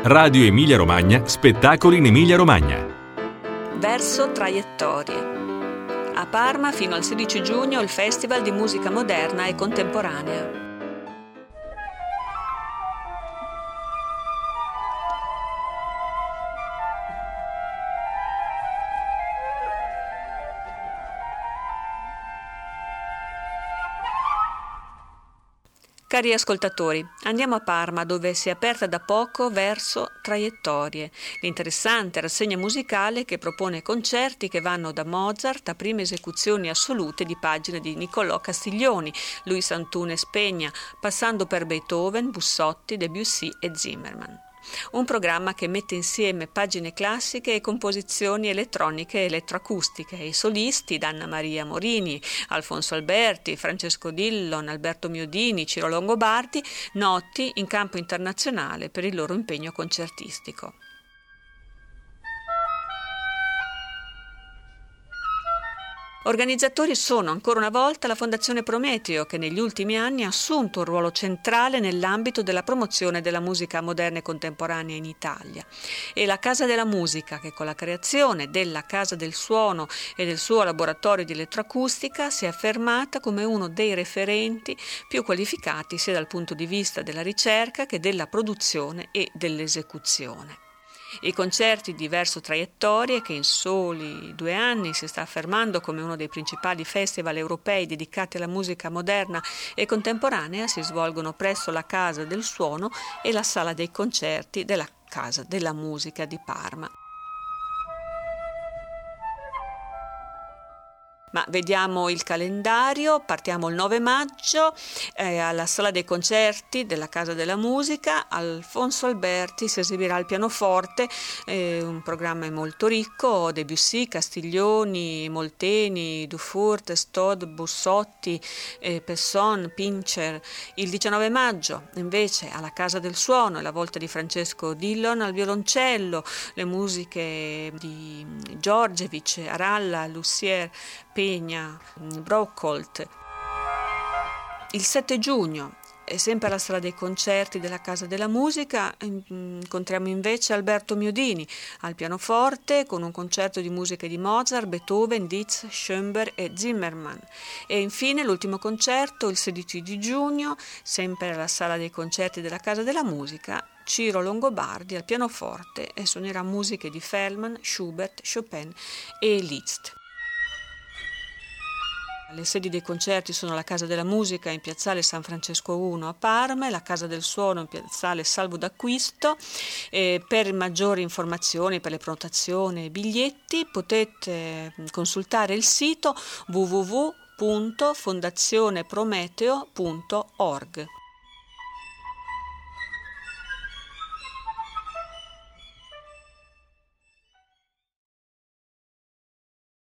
Radio Emilia Romagna, spettacoli in Emilia Romagna. Verso Traiettorie. A Parma fino al 16 giugno il Festival di musica moderna e contemporanea. Cari ascoltatori, andiamo a Parma dove si è aperta da poco Verso Traiettorie, l'interessante rassegna musicale che propone concerti che vanno da Mozart a prime esecuzioni assolute di pagine di Niccolò Castiglioni, Luis Antunes Peña, passando per Beethoven, Bussotti, Debussy e Zimmermann. Un programma che mette insieme pagine classiche e composizioni elettroniche e elettroacustiche. I solisti Anna Maria Morini, Alfonso Alberti, Francesco Dillon, Alberto Miodini, Ciro Longobardi, noti in campo internazionale per il loro impegno concertistico. Organizzatori sono ancora una volta la Fondazione Prometeo, che negli ultimi anni ha assunto un ruolo centrale nell'ambito della promozione della musica moderna e contemporanea in Italia, e la Casa della Musica, che con la creazione della Casa del Suono e del suo laboratorio di elettroacustica si è affermata come uno dei referenti più qualificati sia dal punto di vista della ricerca che della produzione e dell'esecuzione. I concerti di Verso Traiettorie, che in soli 2 anni si sta affermando come uno dei principali festival europei dedicati alla musica moderna e contemporanea, si svolgono presso la Casa del Suono e la Sala dei Concerti della Casa della Musica di Parma. Ma vediamo il calendario, partiamo il 9 maggio alla Sala dei Concerti della Casa della Musica. Alfonso Alberti si esibirà al pianoforte, un programma molto ricco, Debussy, Castiglioni, Molteni, Dufour, Testod, Bussotti, Pesson, Pincher. Il 19 maggio invece alla Casa del Suono è la volta di Francesco Dillon al violoncello, le musiche di Djordjevic, Aralla, Lussier, Peña, Brockholt. Il 7 giugno, sempre alla Sala dei Concerti della Casa della Musica, incontriamo invece Alberto Miodini al pianoforte con un concerto di musiche di Mozart, Beethoven, Liszt, Schoenberg e Zimmermann. E infine l'ultimo concerto, il 16 di giugno, sempre alla Sala dei Concerti della Casa della Musica, Ciro Longobardi al pianoforte e suonerà musiche di Fellman, Schubert, Chopin e Liszt. Le sedi dei concerti sono la Casa della Musica in piazzale San Francesco 1 a Parma e la Casa del Suono in piazzale Salvo d'Acquisto. Per maggiori informazioni, per le prenotazioni e biglietti potete consultare il sito www.fondazioneprometeo.org.